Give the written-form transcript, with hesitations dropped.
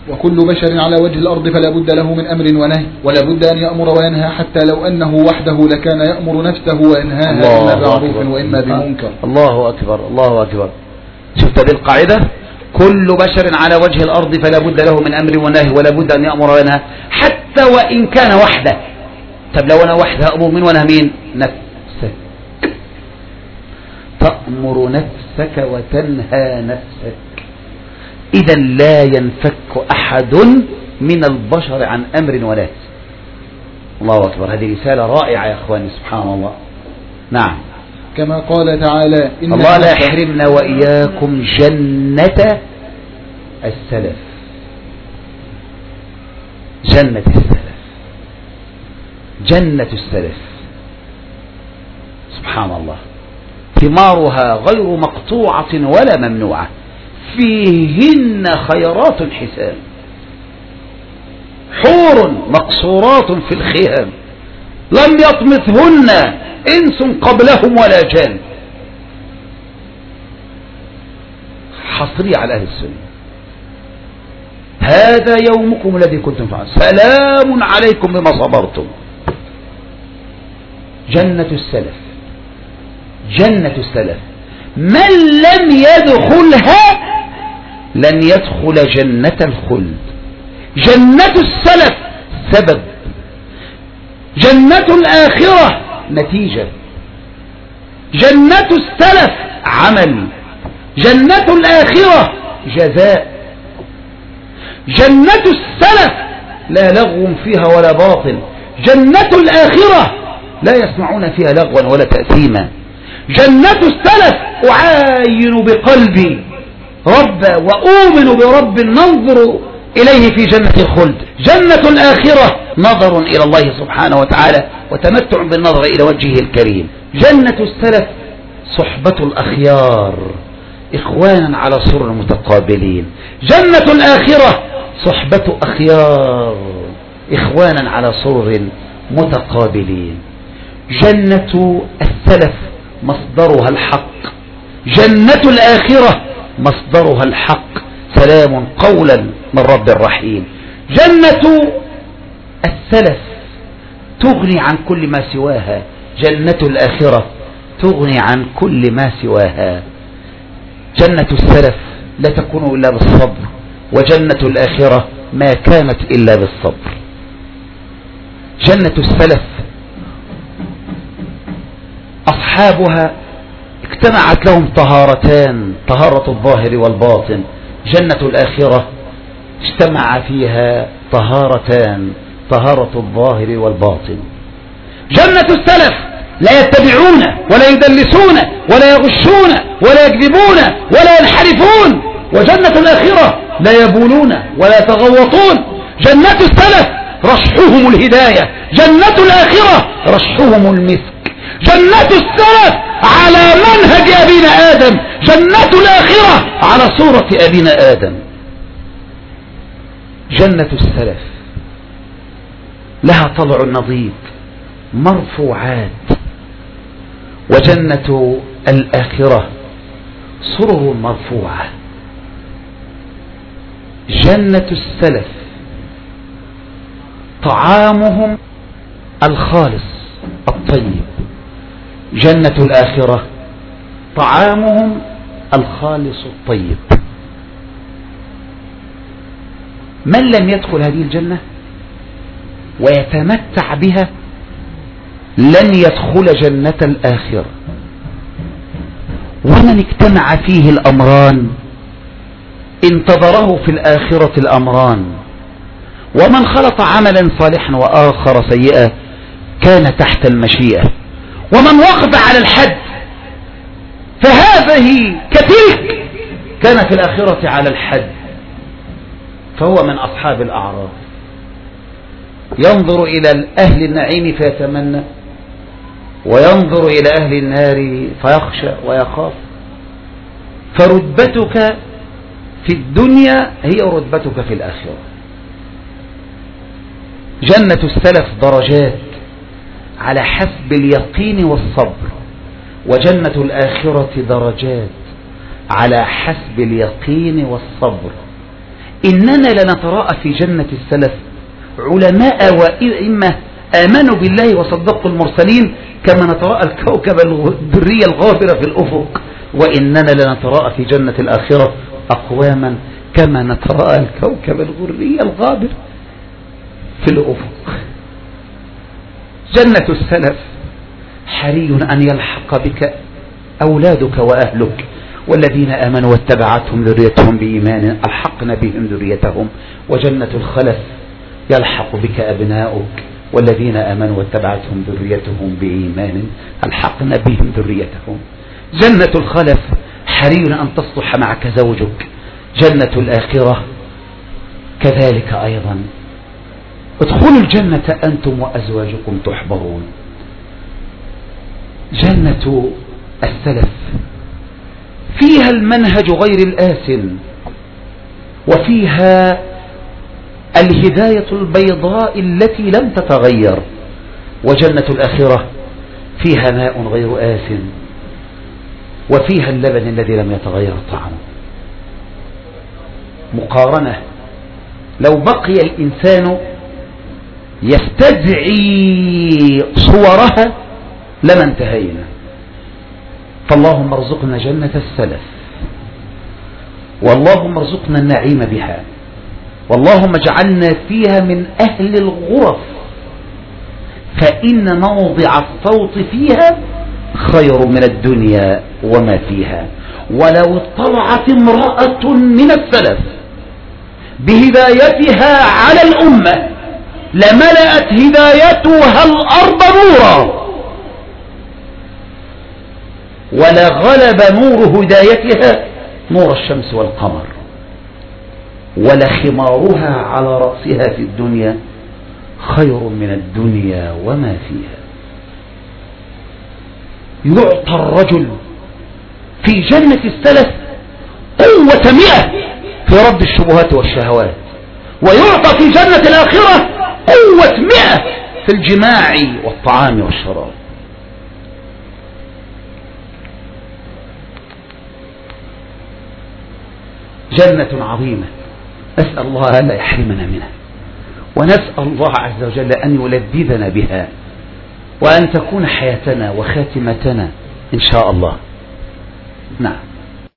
وكل بشر على وجه الأرض فلا بد له من أمر ونهي، ولا بد أن يأمر وينهى، حتى لو أنه وحده لكان يأمر نفسه وينهاها إما بعروف وإما بمنكر. الله أكبر الله أكبر. شفت هذه القاعدة؟ كل بشر على وجه الأرض فلا بد له من أمر ونهي، ولا بد أن يأمر وينهى حتى وإن كان وحده. طب لو أنا وحده أمر من وأنا مين؟ نفسك. تأمر نفسك وتنهى نفسك. إذا لا ينفك أحد من البشر عن أمر ونهي. الله أكبر. هذه رسالة رائعة يا أخواني، سبحان الله. نعم. كما قال تعالى: الله لا يحرمنا وإياكم جنة السلف. جنة السلف، جنة السلف، سبحان الله. ثمارها غير مقطوعة ولا ممنوعة، فيهن خيرات حسان، حور مقصورات في الخيام، لم يطمثهن إنس قبلهم ولا جان. حصري على أهل السنة: هذا يومكم الذي كنتم فيه، سلام عليكم بما صبرتم. جنة السلف، جنة السلف، من لم يدخلها لن يدخل جنة الخلد. جنة السلف سبب، جنة الآخرة نتيجة، جنة السلف عمل، جنة الآخرة جزاء. جنة السلف لا لغو فيها ولا باطل، جنة الآخرة لا يسمعون فيها لغوا ولا تأثيما. جنة السلف أعاين بقلبي ربا وأؤمن برب ننظر إليه في جنة الخلد. جنة الآخرة نظر إلى الله سبحانه وتعالى وتمتع بالنظر إلى وجهه الكريم. جنة السلف صحبة الأخيار، إخوانا على سرر متقابلين. جنة الآخرة صحبة أخيار، إخوانا على سرر متقابلين. جنة السلف مصدرها الحق، جنة الآخرة مصدرها الحق، سلام قولا من رب رحيم. جنة السلف تغني عن كل ما سواها، جنة الآخرة تغني عن كل ما سواها. جنة السلف لا تكون إلا بالصبر، وجنة الآخرة ما كانت إلا بالصبر. جنة السلف أصحابها اجتمعت لهم طهارتان، طهارة الظاهر والباطن. جنة الآخرة اجتمع فيها طهارتان، طهارة الظاهر والباطن. جنة السلف لا يتبعون ولا يدلسون ولا يغشون ولا يكذبون ولا ينحرفون، وجنة الآخرة لا يبولون ولا يتغوطون. جنة السلف رشحهم الهداية، جنة الآخرة رشحهم المسك. جنة السلف على منهج أبينا آدم، جنة الآخرة على صورة أبينا آدم. جنة السلف لها طلع نضيد، مرفوعات. وجنة الآخرة سرر مرفوعة. جنة السلف طعامهم الخالص الطيب، جنة الآخرة طعامهم الخالص الطيب. من لم يدخل هذه الجنة ويتمتع بها لن يدخل جنة الآخرة. ومن اجتمع فيه الأمران انتظره في الآخرة الأمران. ومن خلط عملا صالحا وآخر سيئا كان تحت المشيئة. ومن وقف على الحد فهذه كتلك كان في الآخرة على الحد، فهو من أصحاب الأعراف. ينظر إلى أهل النعيم فيتمنى، وينظر إلى أهل النار فيخشى ويخاف. فرتبتك في الدنيا هي رتبتك في الآخرة. جنة السلف درجات على حسب اليقين والصبر، وجنة الآخرة درجات على حسب اليقين والصبر. إننا لنتراءى في جنة السلف علماء وإما آمنوا بالله وصدقوا المرسلين كما نتراءى الكوكب الدري الغابر في الأفق، وإننا لنتراءى في جنة الآخرة أقواما كما نتراءى الكوكب الغري الغابر في الأفق. جنة السلف حري أن يلحق بك أولادك وأهلك، والذين آمنوا واتبعتهم ذريتهم بإيمان ألحقنا بهم ذريتهم. وجنة الخلف يلحق بك أبناؤك، والذين آمنوا واتبعتهم ذريتهم بإيمان ألحقنا بهم ذريتهم. جنة الخلف حري أن تصلح معك زوجك. جنة الآخرة كذلك أيضا. ادخلوا الجنة أنتم وأزواجكم تحبرون. جنة السلف فيها المنهج غير الآسن، وفيها الهداية البيضاء التي لم تتغير. وجنة الآخرة فيها ماء غير آسن، وفيها اللبن الذي لم يتغير طعمه. مقارنة، لو بقي الإنسان يستدعي صورها لما انتهينا. فاللهم ارزقنا جنة السلف، واللهم ارزقنا النعيم بها، واللهم اجعلنا فيها من أهل الغرف، فإن موضع الصوت فيها خير من الدنيا وما فيها. ولو اطلعت امرأة من السلف بهدايتها على الأمة لملأت هدايتها الأرض نورا، ولغلب نور هدايتها نور الشمس والقمر، ولخمارها على رأسها في الدنيا خير من الدنيا وما فيها. يعطى الرجل في جنة السلف قوة 100 في رد الشبهات والشهوات، ويعطى في جنة الآخرة قوة 100 في الجماع والطعام والشراب. جنة عظيمة، أسأل الله ألا يحرمنا منها، ونسأل الله عز وجل أن يلذذنا بها، وأن تكون حياتنا وخاتمتنا إن شاء الله. نعم.